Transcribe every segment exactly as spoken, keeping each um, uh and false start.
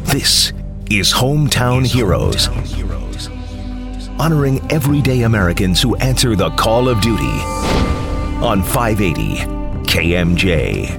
This is Hometown Heroes, honoring everyday Americans who answer the call of duty on five eighty K M J.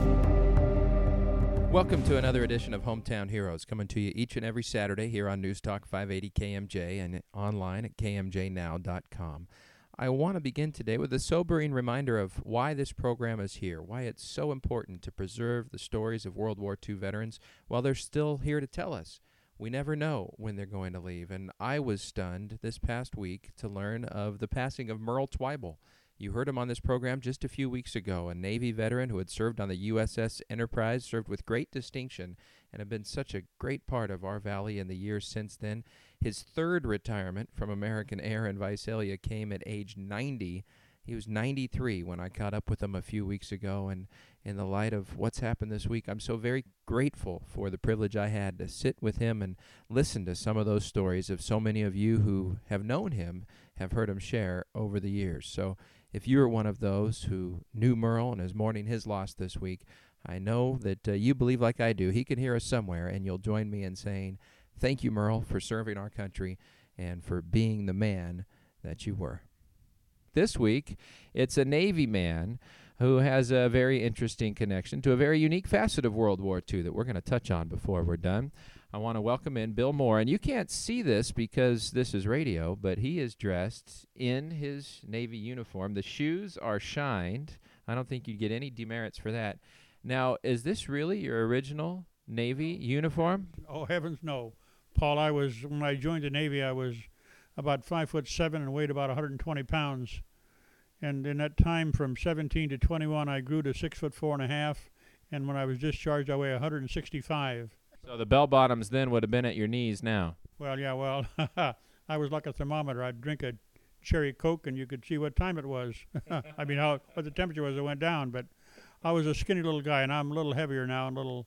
Welcome to another edition of Hometown Heroes, coming to you each and every Saturday here on News Talk five eighty K M J and online at K M J now dot com. I want to begin today with a sobering reminder of why this program is here, why it's so important to preserve the stories of World War Two veterans while they're still here to tell us. We never know when they're going to leave, and I was stunned this past week to learn of the passing of Merle Twible. You heard him on this program just a few weeks ago, a Navy veteran who had served on the U S S Enterprise, served with great distinction, and had been such a great part of our valley in the years since then. His third retirement from American Air in Visalia came at age ninety. He was ninety-three when I caught up with him a few weeks ago, and in the light of what's happened this week, I'm so very grateful for the privilege I had to sit with him and listen to some of those stories of so many of you who have known him, have heard him share over the years. So if you're one of those who knew Merle and is mourning his loss this week, I know that uh, you believe like I do. He can hear us somewhere, and you'll join me in saying, thank you, Merle, for serving our country and for being the man that you were. This week, it's a Navy man who has a very interesting connection to a very unique facet of World War Two that we're going to touch on before we're done. I want to welcome in Bill Moore, and you can't see this because this is radio, but he is dressed in his Navy uniform. The shoes are shined. I don't think you'd get any demerits for that. Now, is this really your original Navy uniform? Oh, heavens no. Paul, I was, when I joined the Navy, I was about five foot seven and weighed about one hundred twenty pounds. And in that time from seventeen to twenty-one, I grew to six foot four and a half. And when I was discharged, I weighed one hundred sixty-five. So the bell bottoms then would have been at your knees now. Well, yeah, well, I was like a thermometer. I'd drink a cherry Coke and you could see what time it was. I mean, how what the temperature was, it went down. But I was a skinny little guy, and I'm a little heavier now, and a little,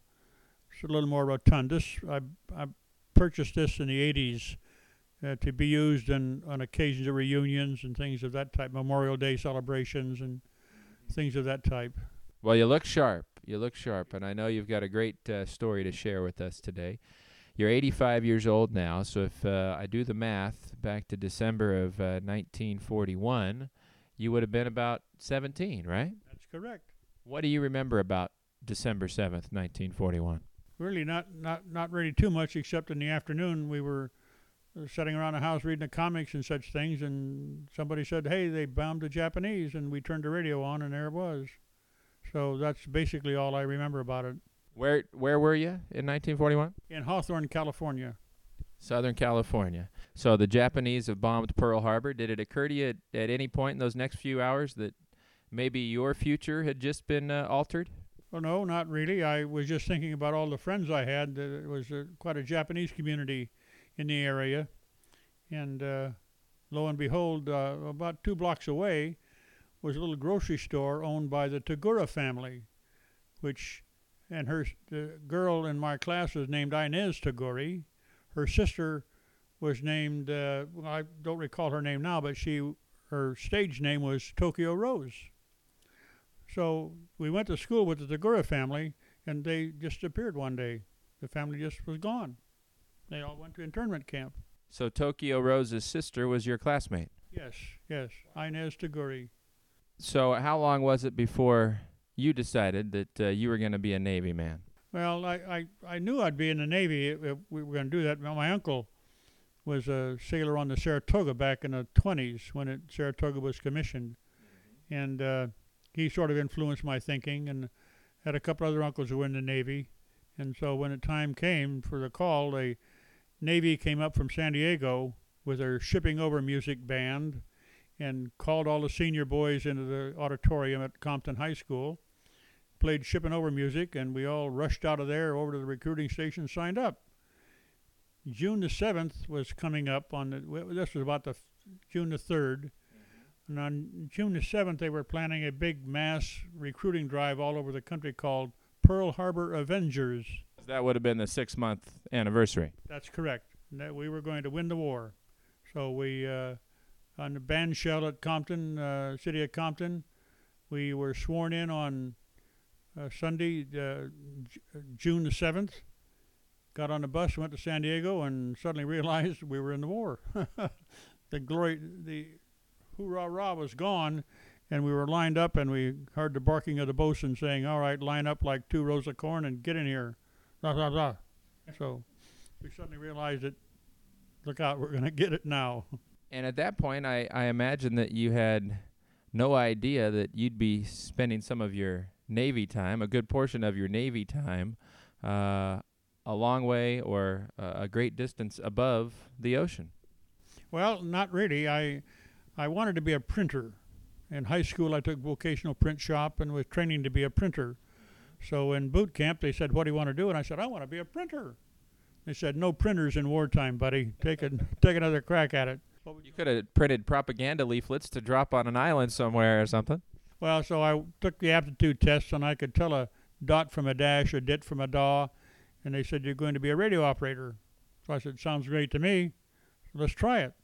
a little more rotund. This I I purchased this in the eighties uh, to be used in, on occasions of reunions and things of that type, Memorial Day celebrations and things of that type. Well, you look sharp. You look sharp, and I know you've got a great uh, story to share with us today. You're eighty-five years old now, so if uh, I do the math back to December of uh, nineteen forty-one, you would have been about seventeen, right? That's correct. What do you remember about December seventh, nineteen forty-one? Really not, not, not really too much, except in the afternoon we were sitting around the house reading the comics and such things, and somebody said, hey, they bombed the Japanese, and we turned the radio on, and there it was. So that's basically all I remember about it. Where where were you in nineteen forty-one? In Hawthorne, California. Southern California. So the Japanese have bombed Pearl Harbor. Did it occur to you at, at any point in those next few hours that maybe your future had just been uh, altered? Well, no, not really. I was just thinking about all the friends I had. It was uh, quite a Japanese community in the area. And uh, lo and behold, uh, about two blocks away was a little grocery store owned by the Tagura family, which, and her, the girl in my class was named Inez Taguri. Her sister was named, uh, well, I don't recall her name now, but she, her stage name was Tokyo Rose. So we went to school with the Tagura family, and they just appeared one day. The family just was gone. They all went to internment camp. So Tokyo Rose's sister was your classmate? Yes, yes, Inez Taguri. So how long was it before you decided that uh, you were going to be a Navy man? Well, I, I, I knew I'd be in the Navy if, if we were going to do that. Well, my uncle was a sailor on the Saratoga back in the twenties when it, Saratoga was commissioned. Mm-hmm. And uh, he sort of influenced my thinking, and had a couple other uncles who were in the Navy. And so when the time came for the call, the Navy came up from San Diego with their Shipping Over music band and called all the senior boys into the auditorium at Compton High School, played Shipping Over music, and we all rushed out of there over to the recruiting station, signed up. June the seventh was coming up on the, this was about the f- June the third. And on June the seventh, they were planning a big mass recruiting drive all over the country called Pearl Harbor Avengers. That would have been the six-month anniversary. That's correct. And that we were going to win the war. So we, uh, on the band shell at Compton, uh, city of Compton, we were sworn in on uh, Sunday, uh, J- June the seventh. got on the bus, went to San Diego, and suddenly realized we were in the war. The glory, the hoorah-rah was gone, and we were lined up, and we heard the barking of the bosun saying, all right, line up like two rows of corn and get in here. Blah, blah, blah. So we suddenly realized that, look out, we're going to get it now. And at that point, I, I imagine that you had no idea that you'd be spending some of your Navy time, a good portion of your Navy time, uh, a long way or uh, a great distance above the ocean. Well, not really. I I wanted to be a printer. In high school, I took vocational print shop and was training to be a printer. So in boot camp, they said, what do you want to do? And I said, I want to be a printer. They said, no printers in wartime, buddy. Take a, take another crack at it. You could have printed propaganda leaflets to drop on an island somewhere or something. Well, so I took the aptitude test, and I could tell a dot from a dash, a dit from a daw. And they said, you're going to be a radio operator. So I said, sounds great to me. Let's try it.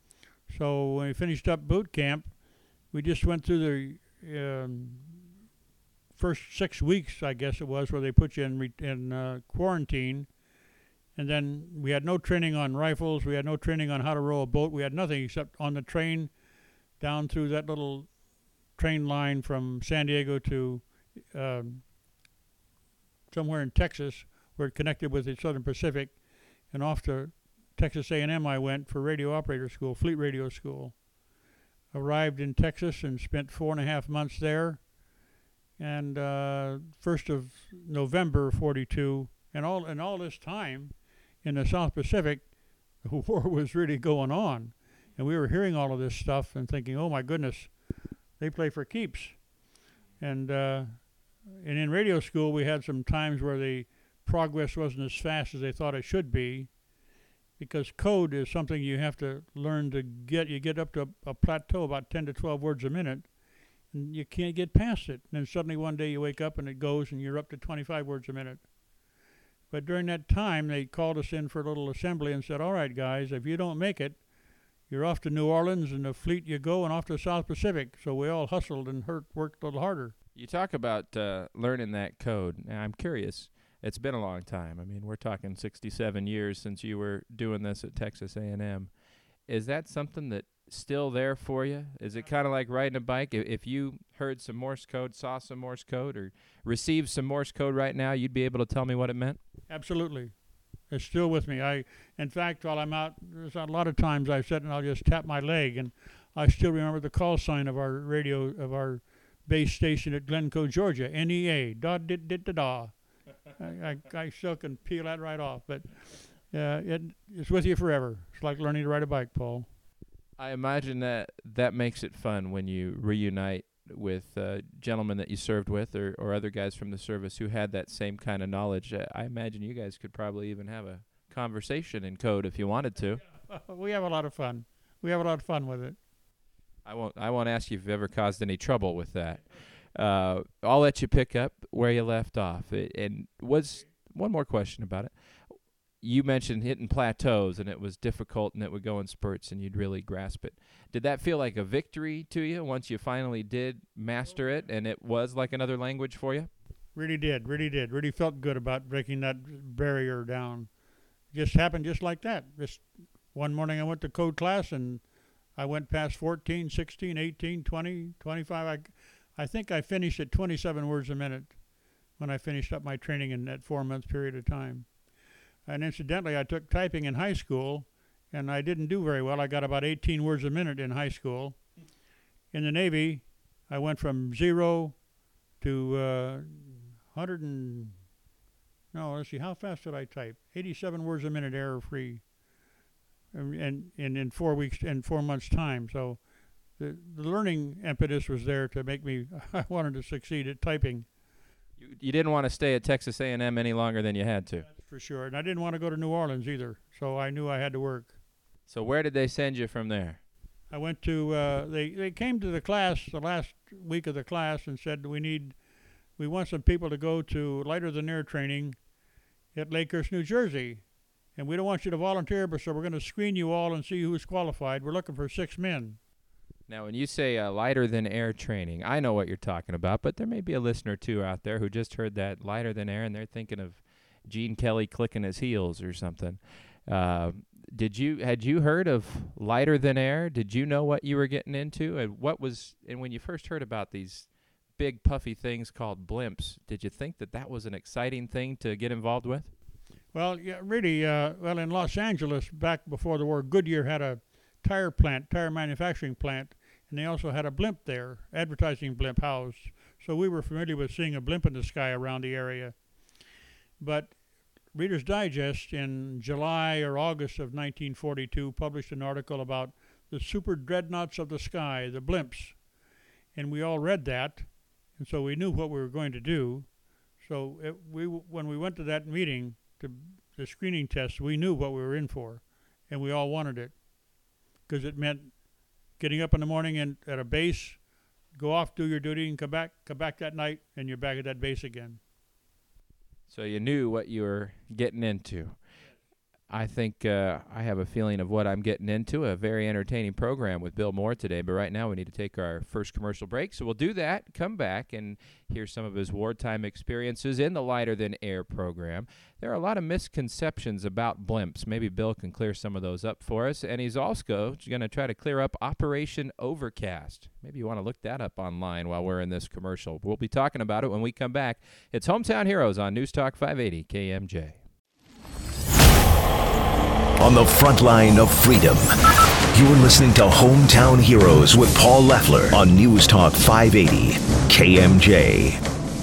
So when we finished up boot camp, we just went through the um, first six weeks, I guess it was, where they put you in, re- in uh, quarantine. And then we had no training on rifles. We had no training on how to row a boat. We had nothing except on the train down through that little train line from San Diego to um, somewhere in Texas, where it connected with the Southern Pacific, and off to Texas A and M I went for radio operator school, fleet radio school. Arrived in Texas and spent four and a half months there. And uh, first of November forty-two, and all and all this time in the South Pacific, the war was really going on. And we were hearing all of this stuff and thinking, oh my goodness, they play for keeps. And, uh, and in radio school, we had some times where the progress wasn't as fast as they thought it should be, because code is something you have to learn to get. You get up to a, a plateau about ten to twelve words a minute, and you can't get past it. And then suddenly one day you wake up and it goes and you're up to twenty-five words a minute. But during that time, they called us in for a little assembly and said, all right, guys, if you don't make it, you're off to New Orleans, and the fleet you go, and off to the South Pacific. So we all hustled and hurt, worked a little harder. You talk about uh, learning that code. Now, I'm curious. It's been a long time. I mean, we're talking sixty-seven years since you were doing this at Texas A and M. Is that something that's still there for you? Is it kind of like riding a bike? If you heard some Morse code, saw some Morse code, or received some Morse code right now, you'd be able to tell me what it meant? Absolutely. It's still with me. I, in fact, while I'm out, there's a lot of times I sit and I'll just tap my leg, and I still remember the call sign of our radio, of our base station at Glencoe, Georgia, N E A, da-dit-dit-da-da. I, I, I still can peel that right off, but uh, it, it's with you forever. It's like learning to ride a bike, Paul. I imagine that that makes it fun when you reunite with uh, gentlemen that you served with, or, or other guys from the service who had that same kind of knowledge. Uh, I imagine you guys could probably even have a conversation in code if you wanted to. We have a lot of fun. We have a lot of fun with it. I won't. I won't ask you if you've ever caused any trouble with that. Uh, I'll let you pick up where you left off. It, and was one more question about it. You mentioned hitting plateaus, and it was difficult, and it would go in spurts, and you'd really grasp it. Did that feel like a victory to you once you finally did master it, and it was like another language for you? Really did, really did. Really felt good about breaking that barrier down. Just happened just like that. Just one morning I went to code class, and I went past fourteen, sixteen, eighteen, twenty, twenty-five. I, I think I finished at twenty-seven words a minute when I finished up my training in that four-month period of time. And incidentally, I took typing in high school, and I didn't do very well. I got about eighteen words a minute in high school. In the Navy, I went from zero to uh, one hundred and, no, let's see, how fast did I type? eighty-seven words a minute error-free, and, and, and in four weeks, in four months' time. So the, the learning impetus was there to make me, I wanted to succeed at typing. You, you didn't want to stay at Texas A and M any longer than you had to. That's for sure. And I didn't want to go to New Orleans either, so I knew I had to work. So where did they send you from there? I went to, uh, they, they came to the class, the last week of the class, and said, we need, we want some people to go to lighter than air training at Lakehurst, New Jersey. And we don't want you to volunteer, but so we're going to screen you all and see who's qualified. We're looking for six men. Now, when you say uh, lighter than air training, I know what you're talking about, but there may be a listener, too, out there who just heard that lighter than air, and they're thinking of Gene Kelly clicking his heels or something. Uh, did you had you heard of lighter than air? Did you know what you were getting into? And what was and when you first heard about these big puffy things called blimps, did you think that that was an exciting thing to get involved with? Well, yeah, really. Uh, well, in Los Angeles, back before the war, Goodyear had a tire plant, tire manufacturing plant, and they also had a blimp there, advertising blimp house. So we were familiar with seeing a blimp in the sky around the area. But Reader's Digest in July or August of nineteen forty-two published an article about the super dreadnoughts of the sky, the blimps. And we all read that, and so we knew what we were going to do. So it, we, when we went to that meeting, to the screening test, we knew what we were in for, and we all wanted it, because it meant getting up in the morning and at a base, go off, do your duty, and come back, come back that night, and you're back at that base again. So you knew what you were getting into. I think uh, I have a feeling of what I'm getting into, a very entertaining program with Bill Moore today. But right now we need to take our first commercial break. So we'll do that, come back, and hear some of his wartime experiences in the Lighter Than Air program. There are a lot of misconceptions about blimps. Maybe Bill can clear some of those up for us. And he's also going to try to clear up Operation Overcast. Maybe you want to look that up online while we're in this commercial. We'll be talking about it when we come back. It's Hometown Heroes on News Talk five eighty K M J. On the front line of freedom, you're listening to Hometown Heroes with Paul Leffler on News Talk five eighty K M J.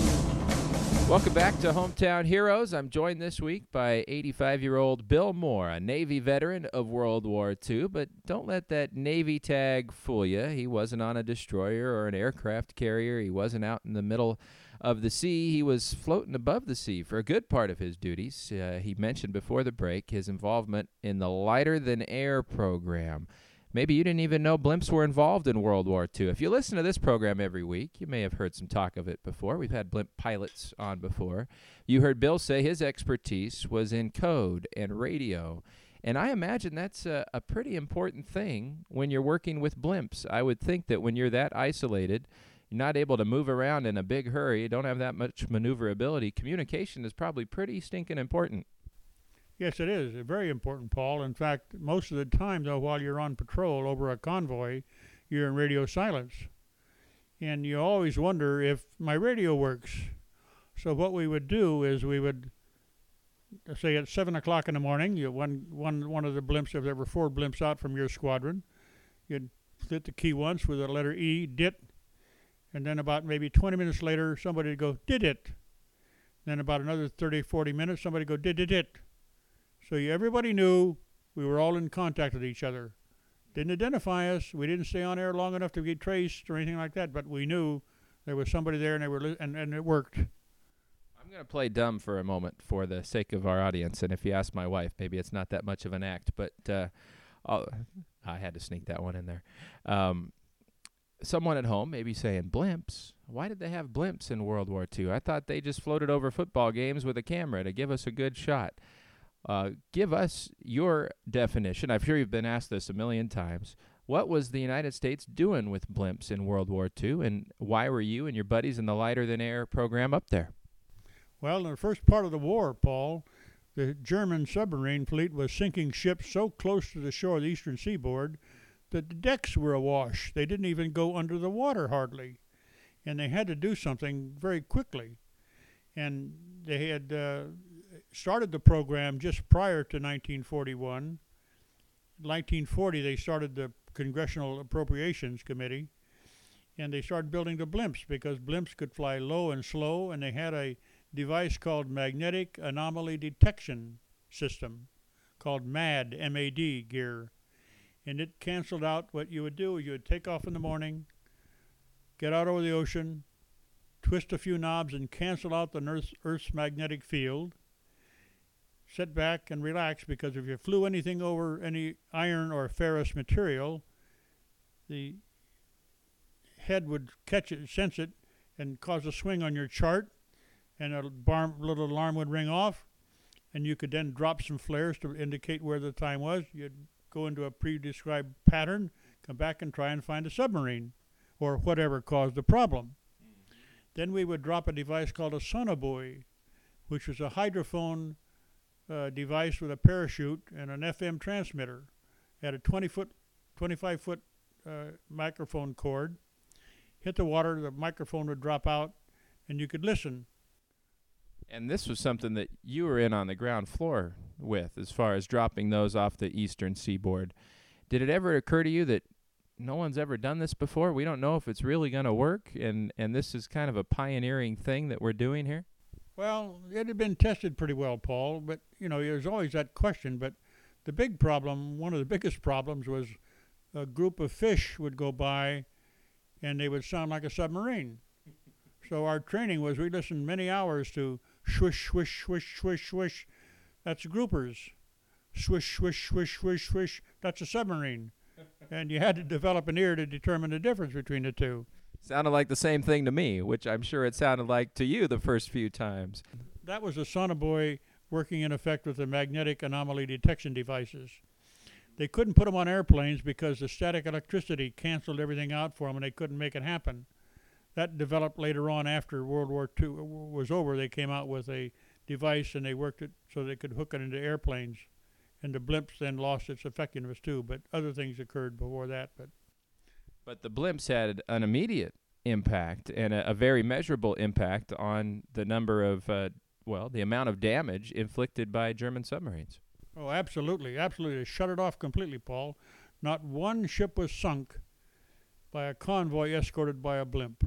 Welcome back to Hometown Heroes. I'm joined this week by eighty-five-year-old Bill Moore, a Navy veteran of World War Two. But don't let that Navy tag fool you. He wasn't on a destroyer or an aircraft carrier. He wasn't out in the middle of the sea. He was floating above the sea for a good part of his duties. Uh, he mentioned before the break his involvement in the Lighter Than Air program. Maybe you didn't even know blimps were involved in World War Two. If you listen to this program every week, you may have heard some talk of it before. We've had blimp pilots on before. You heard Bill say his expertise was in code and radio. And I imagine that's a, a pretty important thing when you're working with blimps. I would think that when you're that isolated, you're not able to move around in a big hurry, you don't have that much maneuverability, communication is probably pretty stinking important. Yes, it is. Very important, Paul. In fact, most of the time, though, while you're on patrol over a convoy, you're in radio silence. And you always wonder if my radio works. So what we would do is we would, say at seven o'clock in the morning, you one, one, one of the blimps, if there were four blimps out from your squadron, you'd hit the key once with the letter E, D I T, and then about maybe twenty minutes later, somebody would go, did it. Then about another thirty, forty minutes, somebody would go, did it, it. So you, everybody knew we were all in contact with each other. Didn't identify us. We didn't stay on air long enough to get traced or anything like that, but we knew there was somebody there, and they were li- and, and it worked. I'm going to play dumb for a moment for the sake of our audience, and if you ask my wife, maybe it's not that much of an act, but uh, I'll, I had to sneak that one in there. Um, someone at home may be saying, blimps? Why did they have blimps in World War Two? I thought they just floated over football games with a camera to give us a good shot. Uh, give us your definition. I'm sure you've been asked this a million times. What was the United States doing with blimps in World War Two, and why were you and your buddies in the Lighter Than Air program up there? Well, in the first part of the war, Paul, the German submarine fleet was sinking ships so close to the shore of the eastern seaboard that the decks were awash. They didn't even go under the water hardly, and they had to do something very quickly. And they had uh, started the program just prior to nineteen forty-one. In nineteen forty, they started the Congressional Appropriations Committee, and they started building the blimps because blimps could fly low and slow, and they had a device called Magnetic Anomaly Detection System, called MAD, M A D gear. And it canceled out what you would do. You would take off in the morning, get out over the ocean, twist a few knobs and cancel out the Earth's, Earth's magnetic field, sit back and relax, because if you flew anything over any iron or ferrous material, the head would catch it, sense it, and cause a swing on your chart, and a bar- little alarm would ring off, and you could then drop some flares to indicate where the time was. You'd go into a pre-described pattern, come back and try and find a submarine or whatever caused the problem. Mm-hmm. Then we would drop a device called a sonobuoy, which was a hydrophone uh, device with a parachute and an F M transmitter. Had a twenty foot, twenty-five foot uh, microphone cord. Hit the water, the microphone would drop out, and you could listen. And this was something that you were in on the ground floor with, as far as dropping those off the eastern seaboard. Did it ever occur to you that no one's ever done this before? We don't know if it's really going to work, and, and this is kind of a pioneering thing that we're doing here? Well, it had been tested pretty well, Paul, but, you know, there's always that question. But the big problem, one of the biggest problems, was a group of fish would go by, and they would sound like a submarine. So our training was we listened many hours to swish, swish, swish, swish, swish. That's groupers. Swish, swish, swish, swish, swish. That's a submarine. And you had to develop an ear to determine the difference between the two. Sounded like the same thing to me, which I'm sure it sounded like to you the first few times. That was a sonobuoy working in effect with the magnetic anomaly detection devices. They couldn't put them on airplanes because the static electricity canceled everything out for them, and they couldn't make it happen. That developed later on after World War Two was over. They came out with a device, and they worked it so they could hook it into airplanes. And the blimps then lost its effectiveness too, but other things occurred before that. But but the blimps had an immediate impact and a, a very measurable impact on the number of, uh, well, the amount of damage inflicted by German submarines. Oh, absolutely, absolutely. They shut it off completely, Paul. Not one ship was sunk by a convoy escorted by a blimp.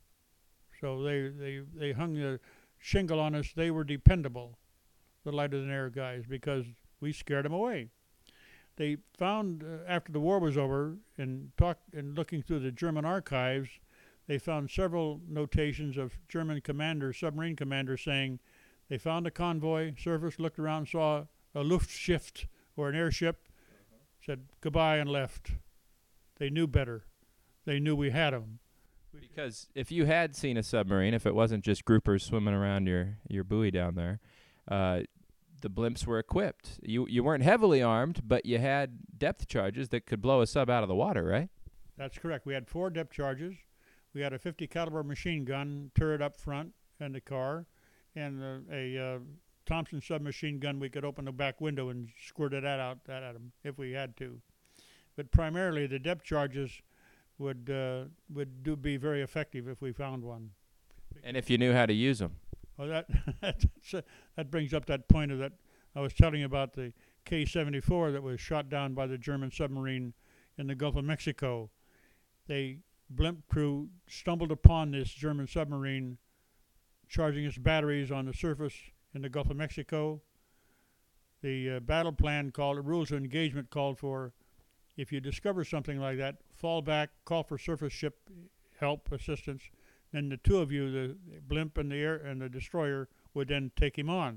So they, they, they hung the shingle on us. They were dependable, the lighter-than-air guys, because we scared them away. They found, uh, after the war was over, and talk, and looking through the German archives, they found several notations of German commanders, submarine commanders, saying they found a convoy, surfaced, looked around, saw a Luftschiff, or an airship, uh-huh. said goodbye and left. They knew better. They knew we had them. Because if you had seen a submarine, if it wasn't just groupers swimming around your, your buoy down there, uh, the blimps were equipped. You you weren't heavily armed, but you had depth charges that could blow a sub out of the water, right? That's correct. We had four depth charges. We had a fifty caliber machine gun turret up front in the car, and uh, a uh, Thompson submachine gun. We could open the back window and squirt that out that at them if we had to. But primarily, the depth charges would uh, would do be very effective if we found one. And if you knew how to use them. Well, that that's, uh, that brings up that point of that I was telling you about the K seventy-four that was shot down by the German submarine in the Gulf of Mexico. They blimp crew stumbled upon this German submarine charging its batteries on the surface in the Gulf of Mexico. The uh, battle plan called, the rules of engagement called for, if you discover something like that, fall back, call for surface ship help, assistance. Then the two of you, the blimp and the air and the destroyer, would then take him on.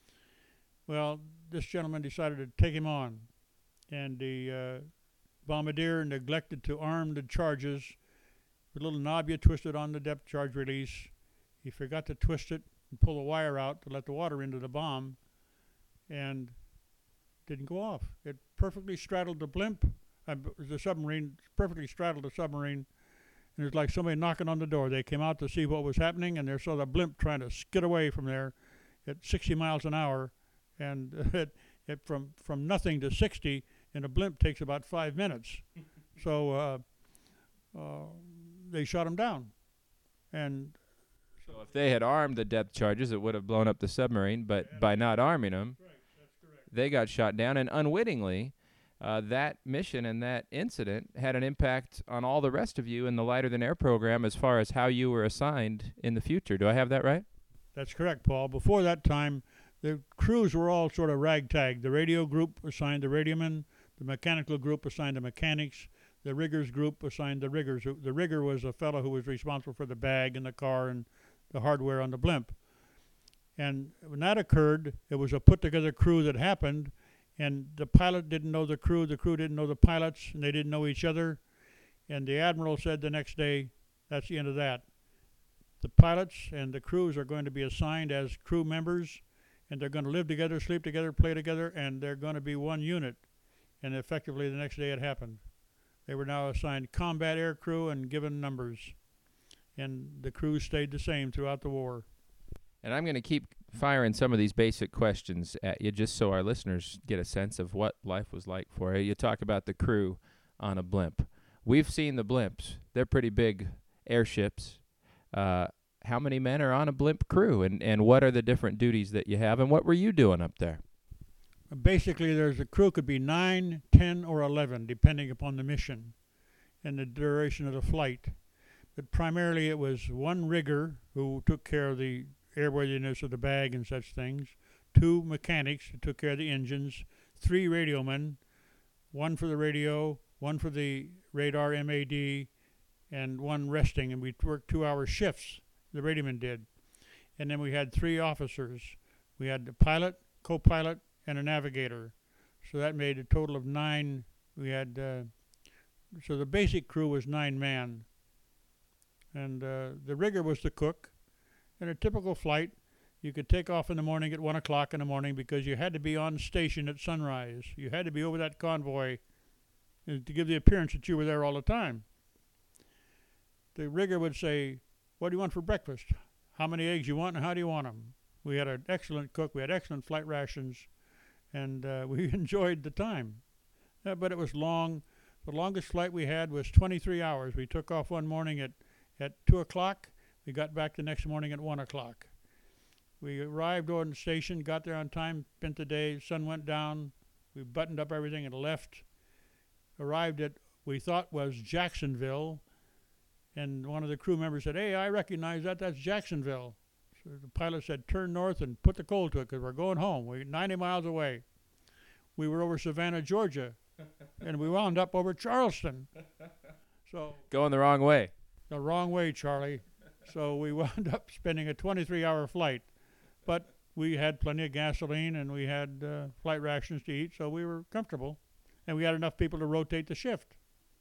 Well, this gentleman decided to take him on, and the uh, bombardier neglected to arm the charges. The little knob you twisted on the depth charge release, he forgot to twist it and pull the wire out to let the water into the bomb, and didn't go off. It perfectly straddled the blimp, uh, the submarine, perfectly straddled the submarine. And it was like somebody knocking on the door. They came out to see what was happening, and they saw the blimp trying to skid away from there at sixty miles an hour. And it, it from, from nothing to sixty in a blimp takes about five minutes. So uh, uh, they shot him down. And so if they had armed the depth charges, it would have blown up the submarine. But yeah, by not arming them, right, that's correct. They got shot down. And unwittingly, Uh, that mission and that incident had an impact on all the rest of you in the lighter-than-air program as far as how you were assigned in the future. Do I have that right? That's correct, Paul. Before that time, the crews were all sort of ragtag. The radio group assigned the radiomen, the mechanical group assigned the mechanics, the riggers group assigned the riggers. The rigger was a fellow who was responsible for the bag and the car and the hardware on the blimp. And when that occurred, it was a put-together crew that happened. And the pilot didn't know the crew, the crew didn't know the pilots, and they didn't know each other. And the admiral said the next day, that's the end of that. The pilots and the crews are going to be assigned as crew members, and they're going to live together, sleep together, play together, and they're going to be one unit. And effectively the next day it happened. They were now assigned combat air crew and given numbers. And the crews stayed the same throughout the war. And I'm going to keep firing some of these basic questions at you just so our listeners get a sense of what life was like for you. You talk about the crew on a blimp. We've seen the blimps. They're pretty big airships. Uh, how many men are on a blimp crew, and, and what are the different duties that you have, and what were you doing up there? Basically, there's a crew could be nine, ten, or eleven, depending upon the mission and the duration of the flight. But primarily it was one rigger who took care of the airworthiness of the bag and such things, two mechanics who took care of the engines, three radiomen, one for the radio, one for the radar M A D, and one resting, and we worked two-hour shifts, the radiomen did. And then we had three officers. We had the pilot, co-pilot, and a navigator. So that made a total of nine. We had, uh, so the basic crew was nine man. And uh, the rigger was the cook. In a typical flight, you could take off in the morning at one o'clock in the morning because you had to be on station at sunrise. You had to be over that convoy uh, to give the appearance that you were there all the time. The rigger would say, what do you want for breakfast? How many eggs you want and how do you want them? We had an excellent cook. We had excellent flight rations, and uh, we enjoyed the time. Uh, but it was long. The longest flight we had was twenty-three hours. We took off one morning at, at two o'clock. We got back the next morning at one o'clock. We arrived on the station, got there on time, spent the day, sun went down. We buttoned up everything and left. Arrived at, we thought was Jacksonville. And one of the crew members said, hey, I recognize that. That's Jacksonville. So the pilot said, turn north and put the coal to it because we're going home. We're ninety miles away. We were over Savannah, Georgia, and we wound up over Charleston. So going the wrong way. The wrong way, Charlie. So we wound up spending a twenty-three hour flight. But we had plenty of gasoline and we had uh, flight rations to eat, so we were comfortable. And we had enough people to rotate the shift.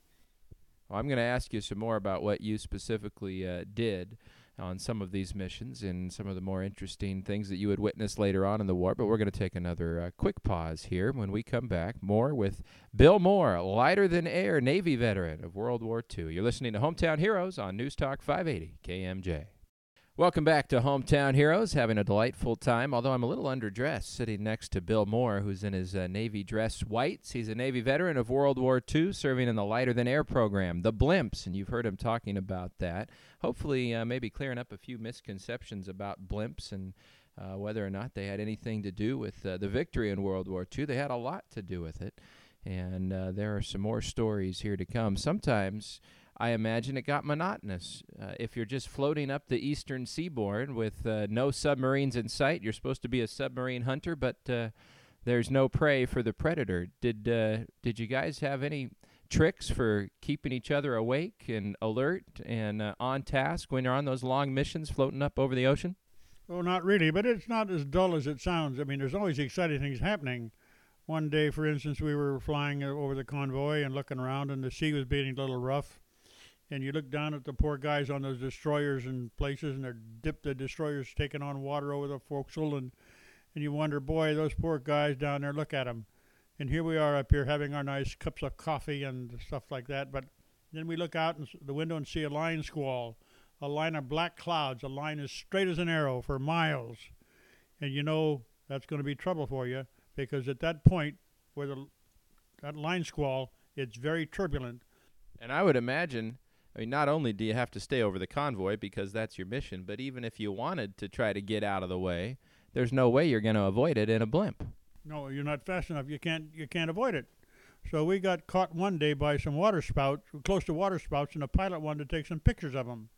Well, I'm going to ask you some more about what you specifically uh, did on some of these missions and some of the more interesting things that you would witness later on in the war. But we're going to take another uh, quick pause here. When we come back, more with Bill Moore, lighter-than-air Navy veteran of World War Two. You're listening to Hometown Heroes on News Talk five eighty K M J. Welcome back to Hometown Heroes, having a delightful time, although I'm a little underdressed, sitting next to Bill Moore, who's in his uh, Navy dress whites. He's a Navy veteran of World War Two, serving in the lighter-than-air program, the blimps, and you've heard him talking about that. Hopefully, uh, maybe clearing up a few misconceptions about blimps and uh, whether or not they had anything to do with uh, the victory in World War Two. They had a lot to do with it, and uh, there are some more stories here to come. Sometimes I imagine it got monotonous. Uh, if you're just floating up the eastern seaboard with uh, no submarines in sight, you're supposed to be a submarine hunter, but uh, there's no prey for the predator. Did uh, did you guys have any tricks for keeping each other awake and alert and uh, on task when you're on those long missions floating up over the ocean? Well, not really, but it's not as dull as it sounds. I mean, there's always exciting things happening. One day, for instance, we were flying over the convoy and looking around, and the sea was being a little rough. And you look down at the poor guys on those destroyers and places, and they're dipped, the destroyers taking on water over the forecastle, and, and you wonder, boy, those poor guys down there, look at them. And here we are up here having our nice cups of coffee and stuff like that. But then we look out the window and see a line squall, a line of black clouds, a line as straight as an arrow for miles. And you know that's going to be trouble for you, because at that point where the that line squall, it's very turbulent. And I would imagine, I mean, not only do you have to stay over the convoy because that's your mission, but even if you wanted to try to get out of the way, there's no way you're going to avoid it in a blimp. No, you're not fast enough. You can't you can't avoid it. So we got caught one day by some water spouts, close to water spouts, and the pilot wanted to take some pictures of them.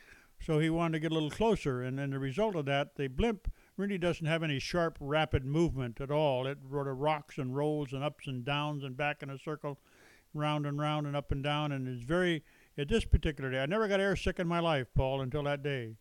So he wanted to get a little closer, and then the result of that, the blimp really doesn't have any sharp, rapid movement at all. It sort of rocks and rolls and ups and downs and back in a circle, round and round and up and down, and it's very... At this particular day, I never got air sick in my life, Paul, until that day.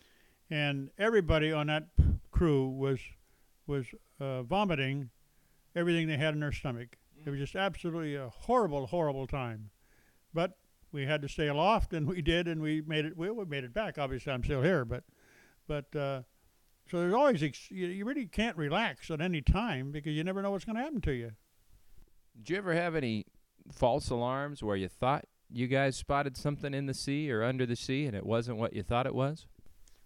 And everybody on that crew was was uh, vomiting everything they had in their stomach. It was just absolutely a horrible, horrible time. But we had to stay aloft, and we did, and we made it. We, we made it back. Obviously, I'm still here, but but uh, so there's always ex- you, you really can't relax at any time because you never know what's going to happen to you. Did you ever have any false alarms where you thought you guys spotted something in the sea or under the sea and it wasn't what you thought it was?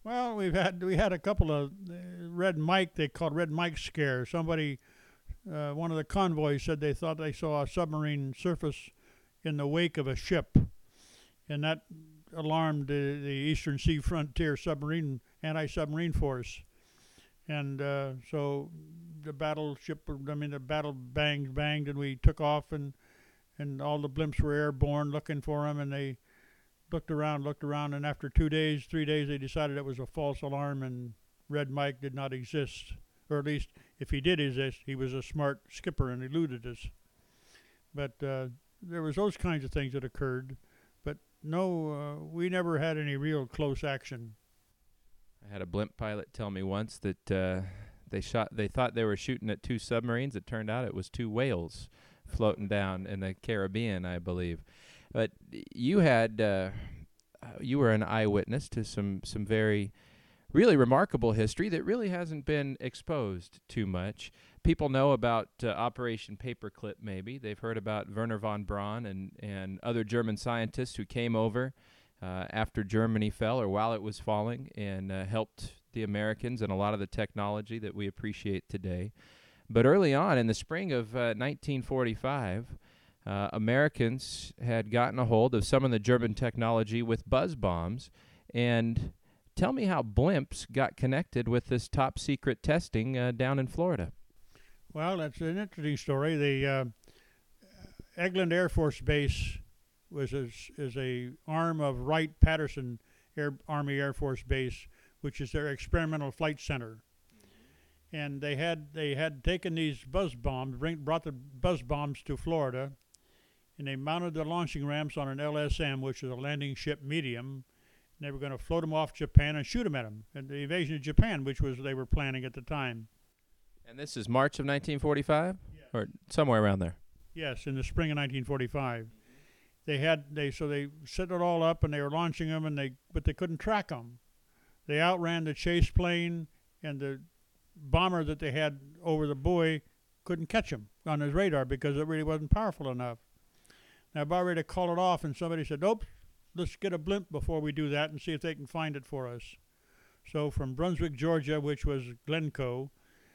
Well, we've had we had a couple of uh, Red Mike. They called Red Mike scare. Somebody, uh, one of the convoys said they thought they saw a submarine surface in the wake of a ship, and that alarmed the, the Eastern Sea Frontier Submarine Anti-Submarine Force. And uh, so the battleship, I mean, the battle banged, banged, and we took off, and and all the blimps were airborne looking for them, and they looked around, looked around, and after two days, three days, they decided it was a false alarm, and Red Mike did not exist. Or at least, if he did exist, he was a smart skipper and eluded us. But uh, there was those kinds of things that occurred, but no, uh, we never had any real close action. I had a blimp pilot tell me once that uh, they shot. They thought they were shooting at two submarines. It turned out it was two whales floating down in the Caribbean, I believe. But you had, uh, you were an eyewitness to some some very, really remarkable history that really hasn't been exposed too much. People know about uh, Operation Paperclip, maybe. They've heard about Wernher von Braun and, and other German scientists who came over uh, after Germany fell or while it was falling and uh, helped the Americans and a lot of the technology that we appreciate today. But early on, in the spring of uh, nineteen forty-five, uh, Americans had gotten a hold of some of the German technology with buzz bombs. And tell me how blimps got connected with this top-secret testing uh, down in Florida. Well, that's an interesting story. The uh, Eglin Air Force Base was a, is a arm of Wright-Patterson Air, Army Air Force Base, which is their experimental flight center. And they had they had taken these buzz bombs, bring, brought the buzz bombs to Florida, and they mounted the launching ramps on an L S M, which is a landing ship medium. And they were going to float them off Japan and shoot them at them, and the invasion of Japan, which was they were planning at the time. And this is March of nineteen forty-five, yes. Or somewhere around there. Yes, in the spring of nineteen forty-five. They had they so they set it all up, and they were launching them, and they but they couldn't track them. They outran the chase plane, and the bomber that they had over the buoy couldn't catch him on his radar because it really wasn't powerful enough. Now, about ready to call it off, and somebody said, "Nope, let's get a blimp before we do that and see if they can find it for us." So from Brunswick, Georgia, which was Glencoe,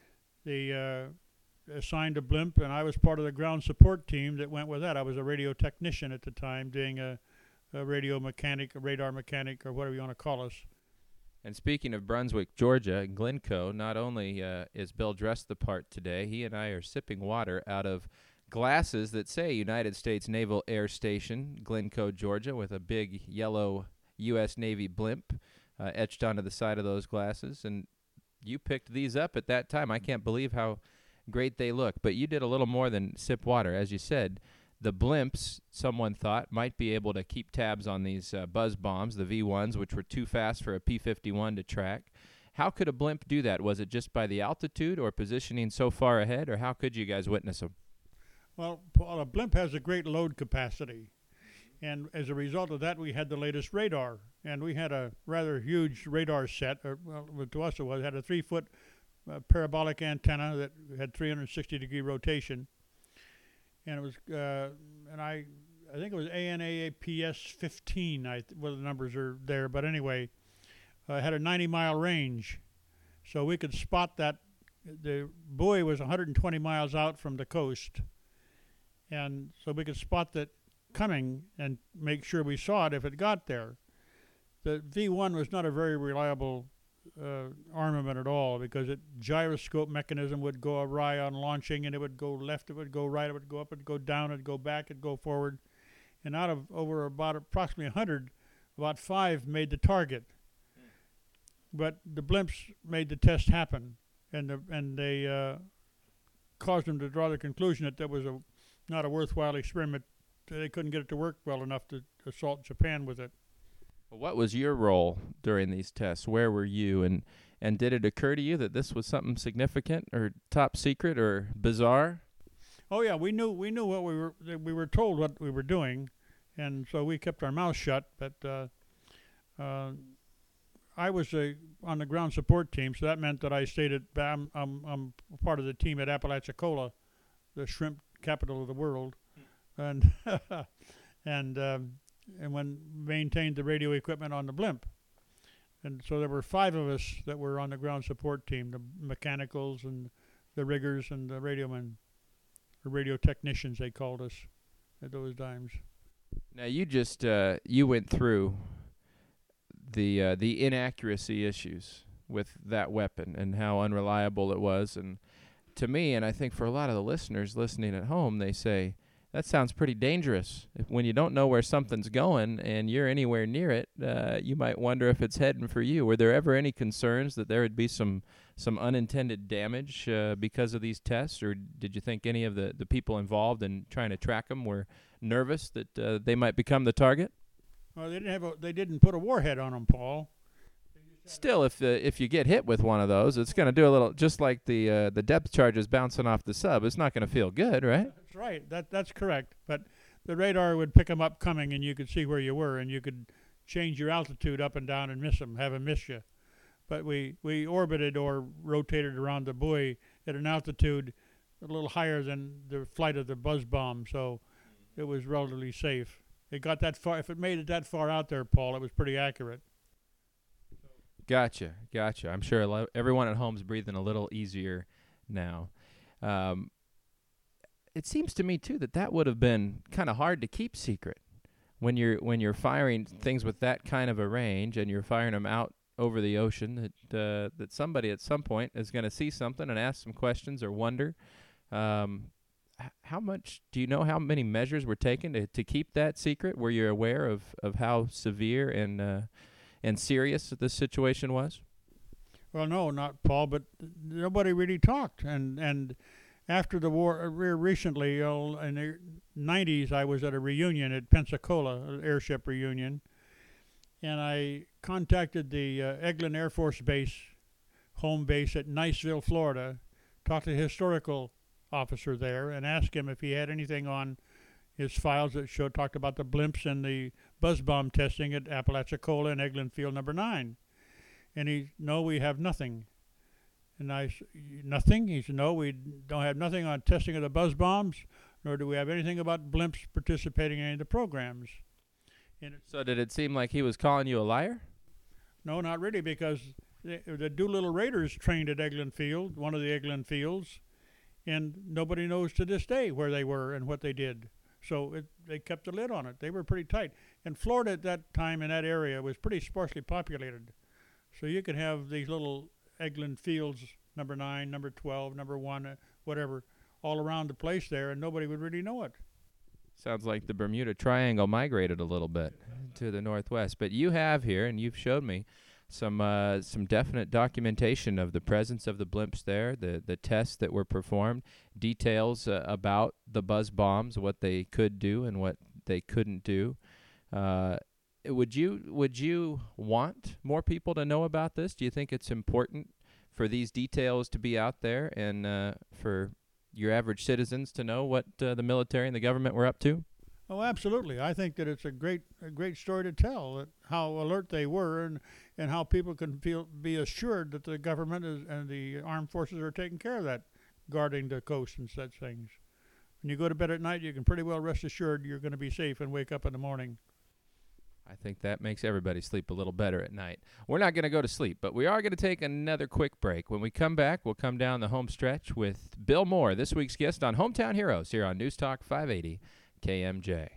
they uh, assigned a blimp, and I was part of the ground support team that went with that. I was a radio technician at the time, doing a, a radio mechanic, a radar mechanic, or whatever you want to call us. And speaking of Brunswick, Georgia, Glencoe, not only uh, is Bill dressed the part today, he and I are sipping water out of glasses that say United States Naval Air Station, Glencoe, Georgia, with a big yellow U S Navy blimp uh, etched onto the side of those glasses. And you picked these up at that time. I can't believe how great they look. But you did a little more than sip water. As you said, the blimps, someone thought, might be able to keep tabs on these uh, buzz bombs, the V ones, which were too fast for a P fifty-one to track. How could a blimp do that? Was it just by the altitude or positioning so far ahead, or how could you guys witness them? Well, Paul, a blimp has a great load capacity, and as a result of that, we had the latest radar, and we had a rather huge radar set. Or, well, to us it was, it had a three-foot uh, parabolic antenna that had three hundred sixty degree rotation. And it was, uh, and I, I think it was A N A P S fifteen. I th- well, the numbers are there, but anyway, uh, it had a ninety mile range, so we could spot that. The buoy was one hundred twenty miles out from the coast, and so we could spot that coming and make sure we saw it if it got there. The V one was not a very reliable Uh, armament at all, because it gyroscope mechanism would go awry on launching, and it would go left, it would go right, it would go up, it would go down, it would go back, it would go forward. And out of over about approximately one hundred, about five made the target. But the blimps made the test happen, and the, and they uh, caused them to draw the conclusion that that was a not a worthwhile experiment. They couldn't get it to work well enough to assault Japan with it. What was your role during these tests? Where were you? And, and did it occur to you that this was something significant or top secret or bizarre? Oh yeah, we knew we knew what we were we were told what we were doing, and so we kept our mouths shut. But uh, uh, I was a, on the ground support team, so that meant that I stayed at I'm, I'm I'm part of the team at Apalachicola, the shrimp capital of the world, and and. Um, and when maintained the radio equipment on the blimp. And so there were five of us that were on the ground support team, the mechanicals and the riggers and the radiomen, or radio technicians they called us at those times. Now you just uh, you went through the uh, the inaccuracy issues with that weapon and how unreliable it was, and to me, and I think for a lot of the listeners listening at home, they say, that sounds pretty dangerous. If, when you don't know where something's going and you're anywhere near it, uh, you might wonder if it's heading for you. Were there ever any concerns that there would be some some unintended damage uh, because of these tests, or did you think any of the, the people involved in trying to track them were nervous that uh, they might become the target? Well, they didn't have a, they didn't put a warhead on them, Paul. Still, if uh, if you get hit with one of those, it's going to do a little, just like the uh, the depth charges bouncing off the sub. It's not going to feel good, right? That's right. That that's correct. But the radar would pick them up coming, and you could see where you were, and you could change your altitude up and down and miss them, have them miss you. But we, we orbited or rotated around the buoy at an altitude a little higher than the flight of the buzz bomb, so it was relatively safe. It got that far. If it made it that far out there, Paul, it was pretty accurate. Gotcha, gotcha. I'm sure a lo- everyone at home's breathing a little easier now. Um, it seems to me too that that would have been kind of hard to keep secret when you're when you're firing things with that kind of a range and you're firing them out over the ocean. That uh, that somebody at some point is going to see something and ask some questions or wonder. Um, h- how much do you know? How many measures were taken to to keep that secret? Were you aware of of how severe and uh, and serious this situation was? Well, no, not Paul, but nobody really talked. And and after the war, uh, recently, uh, in the nineties, I was at a reunion at Pensacola, an airship reunion, and I contacted the uh, Eglin Air Force Base, home base at Niceville, Florida, talked to the historical officer there, and asked him if he had anything on his files that showed talked about the blimps and the buzz bomb testing at Apalachicola and Eglin Field Number Nine. And he, no, we have nothing. And I, nothing? He said, no, we don't have nothing on testing of the buzz bombs, nor do we have anything about blimps participating in any of the programs. And it, So did it seem like he was calling you a liar? no, not really, because the, the Doolittle Raiders trained at Eglin Field, one of the Eglin Fields, and nobody knows to this day where they were and what they did. So it, they kept the lid on it. They were pretty tight. And Florida at that time in that area was pretty sparsely populated. So you could have these little Eglin Fields, number nine, number twelve, number one, uh, whatever, all around the place there, and nobody would really know it. Sounds like the Bermuda Triangle migrated a little bit to the northwest. But you have here, and you've showed me, some uh, some definite documentation of the presence of the blimps there, the, the tests that were performed, details uh, about the buzz bombs, what they could do and what they couldn't do. Uh, would you would you want more people to know about this? Do you think it's important for these details to be out there and uh, for your average citizens to know what uh, the military and the government were up to? Oh, absolutely. I think that it's a great a great story to tell, that how alert they were and, and how people can feel be assured that the government is, and the armed forces are taking care of that, guarding the coast and such things. When you go to bed at night, you can pretty well rest assured you're going to be safe and wake up in the morning. I think that makes everybody sleep a little better at night. We're not going to go to sleep, but we are going to take another quick break. When we come back, we'll come down the home stretch with Bill Moore, this week's guest on Hometown Heroes here on News Talk five eighty K M J.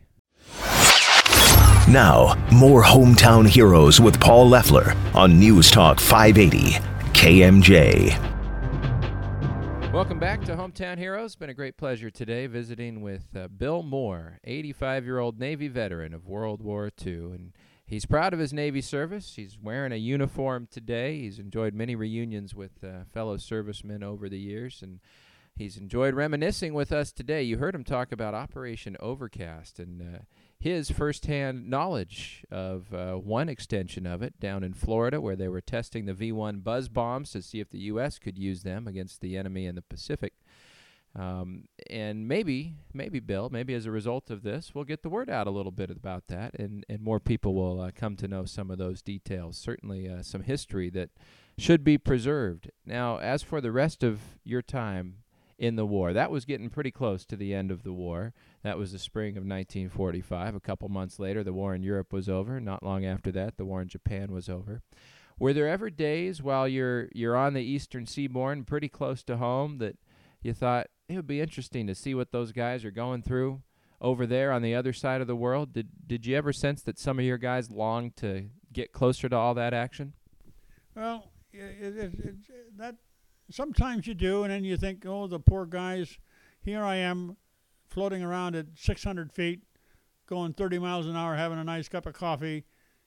Now, more Hometown Heroes with Paul Leffler on News Talk five eighty K M J. Welcome back to Hometown Heroes. Been a great pleasure today visiting with uh, Bill Moore, eighty-five-year-old Navy veteran of World War Two. And he's proud of his Navy service. He's wearing a uniform today. He's enjoyed many reunions with uh, fellow servicemen over the years, and he's enjoyed reminiscing with us today. You heard him talk about Operation Overcast and uh, his firsthand knowledge of uh, one extension of it down in Florida, where they were testing the V one buzz bombs to see if the U S could use them against the enemy in the Pacific. Um, and maybe, maybe, Bill, maybe as a result of this, we'll get the word out a little bit about that, and, and more people will uh, come to know some of those details. Certainly uh, some history that should be preserved. Now, as for the rest of your time in the war, that was getting pretty close to the end of the war. That was the spring of nineteen forty-five. A couple months later, the war in Europe was over. Not long after that, the war in Japan was over. Were there ever days while you're you're on the Eastern Seaboard, pretty close to home, that you thought it would be interesting to see what those guys are going through over there on the other side of the world? Did did you ever sense that some of your guys longed to get closer to all that action? Well, it, it, it, that sometimes you do, and then you think, oh, the poor guys. Here I am, floating around at six hundred feet, going thirty miles an hour, having a nice cup of coffee,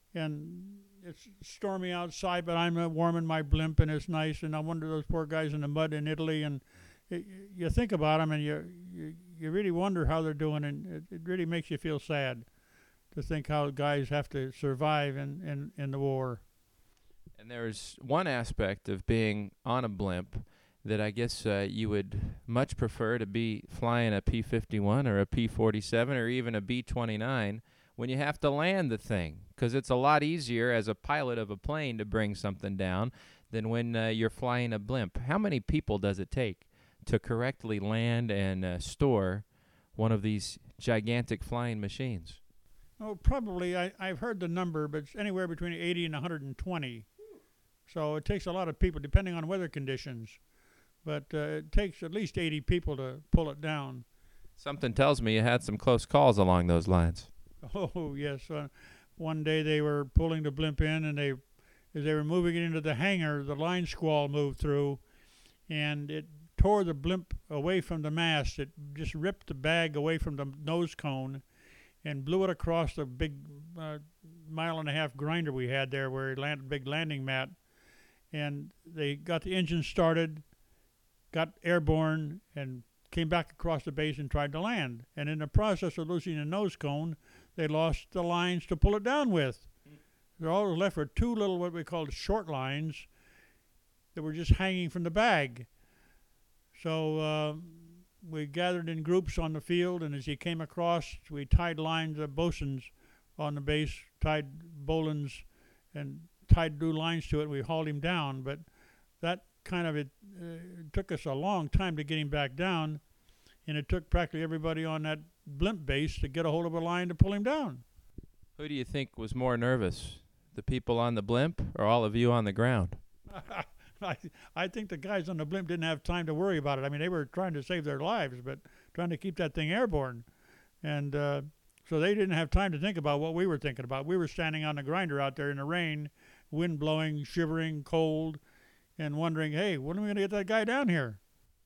and it's stormy outside, but I'm uh, warming my blimp, and it's nice. And I wonder those poor guys in the mud in Italy, and it, you think about them, and you, you you really wonder how they're doing, and it, it really makes you feel sad to think how guys have to survive in, in, in the war. And there's one aspect of being on a blimp that I guess uh, you would much prefer to be flying a P fifty-one or a P forty-seven or even a B twenty-nine when you have to land the thing, because it's a lot easier as a pilot of a plane to bring something down than when uh, you're flying a blimp. How many people does it take to correctly land and uh, store one of these gigantic flying machines? Oh, probably, I, I've heard the number, but it's anywhere between eighty and one hundred twenty. So it takes a lot of people, depending on weather conditions. But uh, it takes at least eighty people to pull it down. Something tells me you had some close calls along those lines. Oh, yes. Uh, one day they were pulling the blimp in, and they, as they were moving it into the hangar, the line squall moved through, and it tore the blimp away from the mast. It just ripped the bag away from the nose cone and blew it across the big uh, mile and a half grinder we had there where it landed, big landing mat. And they got the engine started, got airborne, and came back across the base and tried to land. And in the process of losing the nose cone, they lost the lines to pull it down with. They're all left with two little, what we called short lines, that were just hanging from the bag. So uh, we gathered in groups on the field, and as he came across, we tied lines of bosuns on the base, tied bowlines, and tied new lines to it, and we hauled him down. But that kind of, it, uh, it took us a long time to get him back down, and it took practically everybody on that blimp base to get a hold of a line to pull him down. Who do you think was more nervous, the people on the blimp or all of you on the ground? I, I think the guys on the blimp didn't have time to worry about it. I mean, they were trying to save their lives, but trying to keep that thing airborne. And uh, so they didn't have time to think about what we were thinking about. We were standing on the grinder out there in the rain, wind blowing, shivering, cold, and wondering, hey, when are we going to get that guy down here?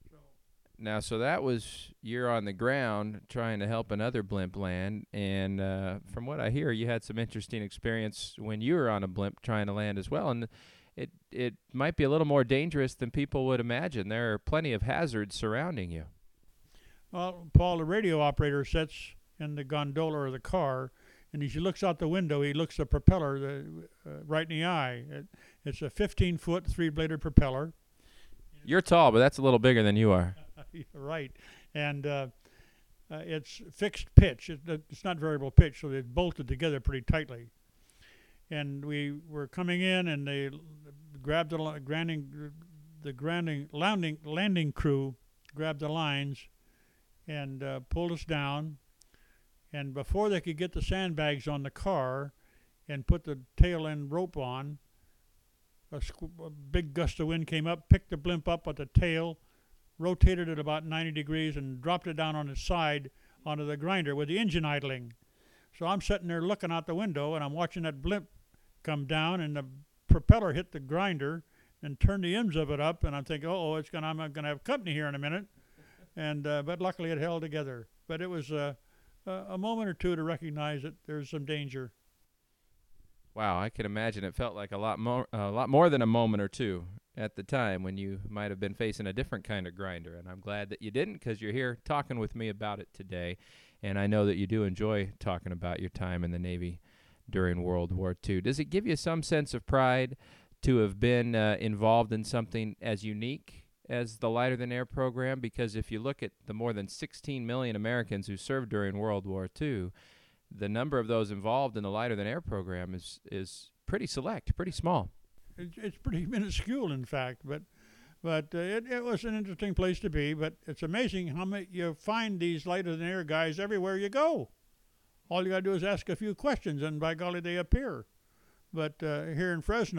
Now, so that was, you're on the ground trying to help another blimp land, and uh, from what I hear, you had some interesting experience when you were on a blimp trying to land as well, and it it might be a little more dangerous than people would imagine. There are plenty of hazards surrounding you. Well, Paul, the radio operator, sits in the gondola or the car, and as he looks out the window, he looks the propeller the, uh, right in the eye. It, it's a fifteen-foot, three-bladed propeller. You're tall, but that's a little bigger than you are. Right, and uh, uh, it's fixed pitch. It, it's not variable pitch, so it's bolted together pretty tightly. And we were coming in, and they grabbed the landing, the landing, landing, landing crew grabbed the lines and uh, pulled us down. And before they could get the sandbags on the car and put the tail end rope on, a, squ- a big gust of wind came up, picked the blimp up at the tail, rotated it about ninety degrees, and dropped it down on its side onto the grinder with the engine idling. So I'm sitting there looking out the window, and I'm watching that blimp come down, and the propeller hit the grinder and turned the ends of it up, and I'm thinking, oh, it's gonna, I'm going to have company here in a minute. And uh, but luckily it held together. But it was uh, a moment or two to recognize that there's some danger. Wow, I can imagine it felt like a lot more, a lot more than a moment or two at the time when you might have been facing a different kind of grinder. And I'm glad that you didn't, because you're here talking with me about it today. And I know that you do enjoy talking about your time in the Navy during World War Two. Does it give you some sense of pride to have been uh, involved in something as unique as the Lighter Than Air program? Because if you look at the more than sixteen million Americans who served during World War Two, the number of those involved in the Lighter Than Air program is is pretty select, pretty small. It's, it's pretty minuscule, in fact, but but uh, it, it was an interesting place to be. But it's amazing how many you find these Lighter Than Air guys everywhere you go. All you got to do is ask a few questions, and by golly, they appear. But uh, here in Fresno,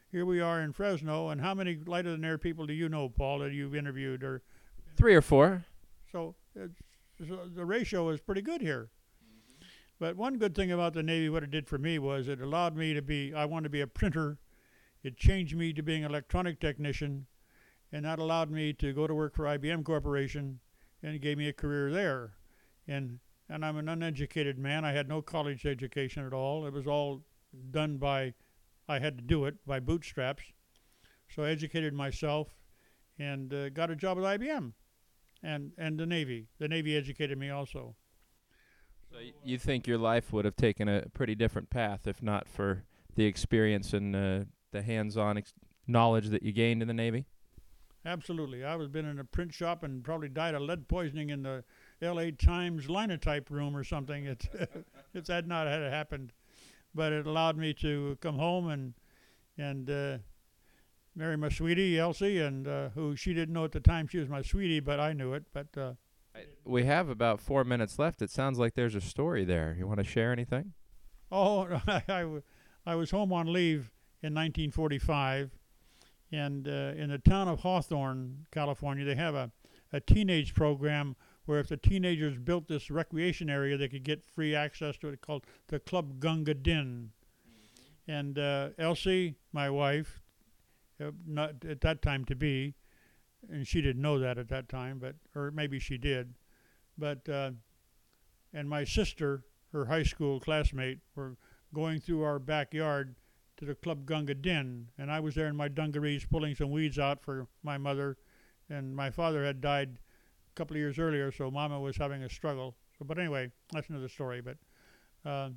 here we are in Fresno, and how many light of the air people do you know, Paul, that you've interviewed? Or Three or four. So, it's, so the ratio is pretty good here. But one good thing about the Navy, what it did for me was it allowed me to be, I wanted to be a printer. It changed me to being an electronic technician, and that allowed me to go to work for I B M Corporation, and it gave me a career there. And and I'm an uneducated man. I had no college education at all. It was all done by, I had to do it by bootstraps. So I educated myself and uh, got a job at I B M and, and the Navy. The Navy educated me also. So y- you think your life would have taken a pretty different path if not for the experience and uh, the hands-on ex- knowledge that you gained in the Navy? Absolutely. I was been in a print shop and probably died of lead poisoning in the L A Times linotype room or something. It, if that not had happened. But it allowed me to come home and and uh, marry my sweetie, Elsie, and uh, who she didn't know at the time she was my sweetie, but I knew it. But uh, I, we have about four minutes left. It sounds like there's a story there. You want to share anything? Oh, I, I, w- I was home on leave in nineteen forty-five, and uh, in the town of Hawthorne, California, they have a, a teenage program where if the teenagers built this recreation area, they could get free access to it called the Club Gunga Din. Mm-hmm. And uh, Elsie, my wife, uh, not at that time to be, and she didn't know that at that time, but or maybe she did, but uh, and my sister, her high school classmate, were going through our backyard to the Club Gunga Din, and I was there in my dungarees pulling some weeds out for my mother, and my father had died a couple of years earlier, so Mama was having a struggle. So, but anyway, that's another story. But uh,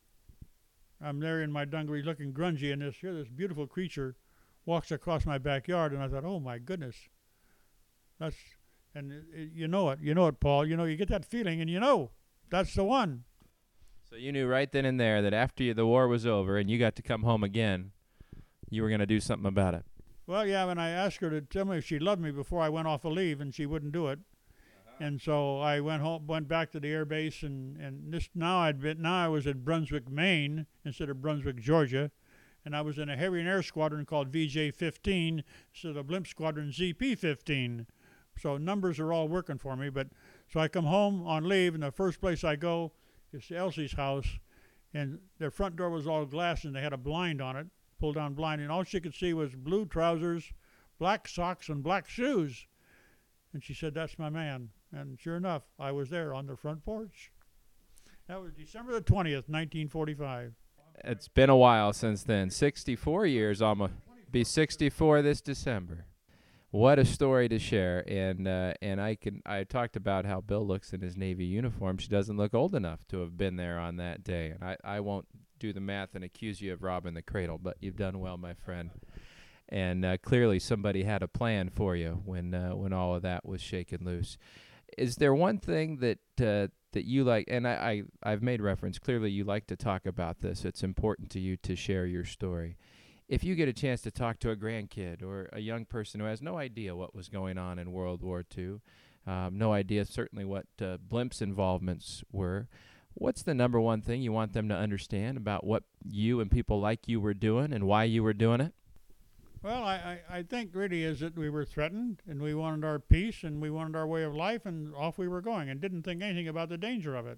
I'm there in my dungarees looking grungy, and this here this beautiful creature walks across my backyard, and I thought, oh my goodness, that's and it, it, you know it, you know it, Paul. You know, you get that feeling, and you know that's the one. So you knew right then and there that after you, the war was over and you got to come home again, you were going to do something about it. Well, yeah, when I asked her to tell me if she loved me before I went off a leave, and she wouldn't do it. Uh-huh. And so I went home, went back to the air base, and, and this now I'd been now I was at Brunswick, Maine, instead of Brunswick, Georgia, and I was in a heavy and air squadron called V J fifteen instead of blimp squadron Z P fifteen. So numbers are all working for me. But so I come home on leave, and the first place I go is to Elsie's house, and their front door was all glass, and they had a blind on it, pull down blind, and all she could see was blue trousers, black socks, and black shoes. And she said, that's my man. And sure enough, I was there on the front porch. That was December the twentieth, nineteen forty-five. It's been a while since then. sixty-four years almost. Be sixty-four this December. What a story to share. And uh, and I can I talked about how Bill looks in his Navy uniform. She doesn't look old enough to have been there on that day. And I, I won't do the math and accuse you of robbing the cradle, but you've done well, my friend. And uh, clearly somebody had a plan for you when uh, when all of that was shaken loose. Is there one thing that uh, that you like, and I, I, I've made reference, clearly you like to talk about this. It's important to you to share your story. If you get a chance to talk to a grandkid or a young person who has no idea what was going on in World War Two, um, no idea certainly what uh, blimps involvements were, what's the number one thing you want them to understand about what you and people like you were doing and why you were doing it? Well, I, I, I think really is that we were threatened, and we wanted our peace, and we wanted our way of life, and off we were going, and didn't think anything about the danger of it.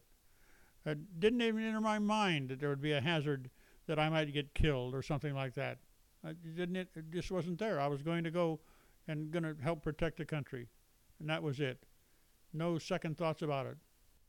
It didn't even enter my mind that there would be a hazard that I might get killed or something like that. I didn't it, it just wasn't there. I was going to go and going to help protect the country, and that was it. No second thoughts about it.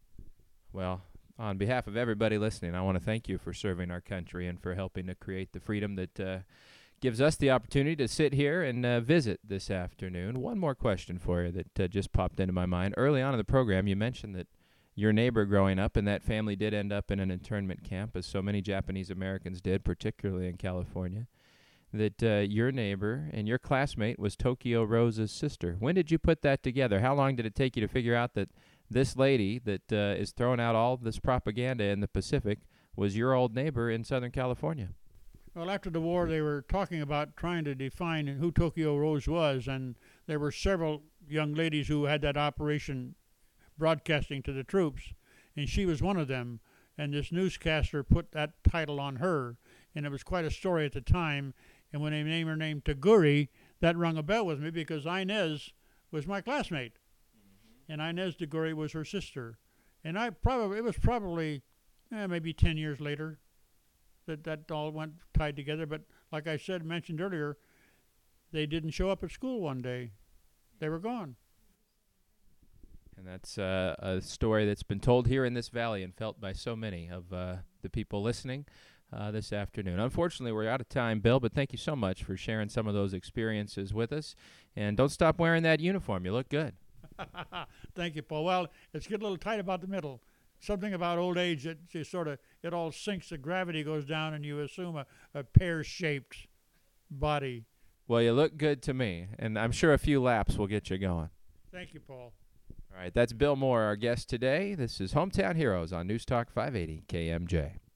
Well, on behalf of everybody listening, I want to thank you for serving our country and for helping to create the freedom that uh, gives us the opportunity to sit here and uh, visit this afternoon. One more question for you that uh, just popped into my mind. Early on in the program, you mentioned that your neighbor growing up and that family did end up in an internment camp, as so many Japanese Americans did, particularly in California, that uh, your neighbor and your classmate was Tokyo Rose's sister. When did you put that together? How long did it take you to figure out that this lady that uh, is throwing out all this propaganda in the Pacific was your old neighbor in Southern California? Well, after the war, they were talking about trying to define who Tokyo Rose was, and there were several young ladies who had that operation broadcasting to the troops, and she was one of them. And this newscaster put that title on her, and it was quite a story at the time. And when they named her name Taguri, that rung a bell with me because Inez was my classmate. And Inez Taguri was her sister. And I probably it was probably eh, maybe ten years later that that all went tied together. But like I said, mentioned earlier, they didn't show up at school one day. They were gone. And that's uh, a story that's been told here in this valley and felt by so many of uh, the people listening uh, this afternoon. Unfortunately, we're out of time, Bill, but thank you so much for sharing some of those experiences with us. And don't stop wearing that uniform. You look good. Thank you, Paul. Well, it's getting a little tight about the middle. Something about old age that just sort of, it all sinks, the gravity goes down, and you assume a, a pear-shaped body. Well, you look good to me, and I'm sure a few laps will get you going. Thank you, Paul. All right, that's Bill Moore, our guest today. This is Hometown Heroes on News Talk five eighty K M J.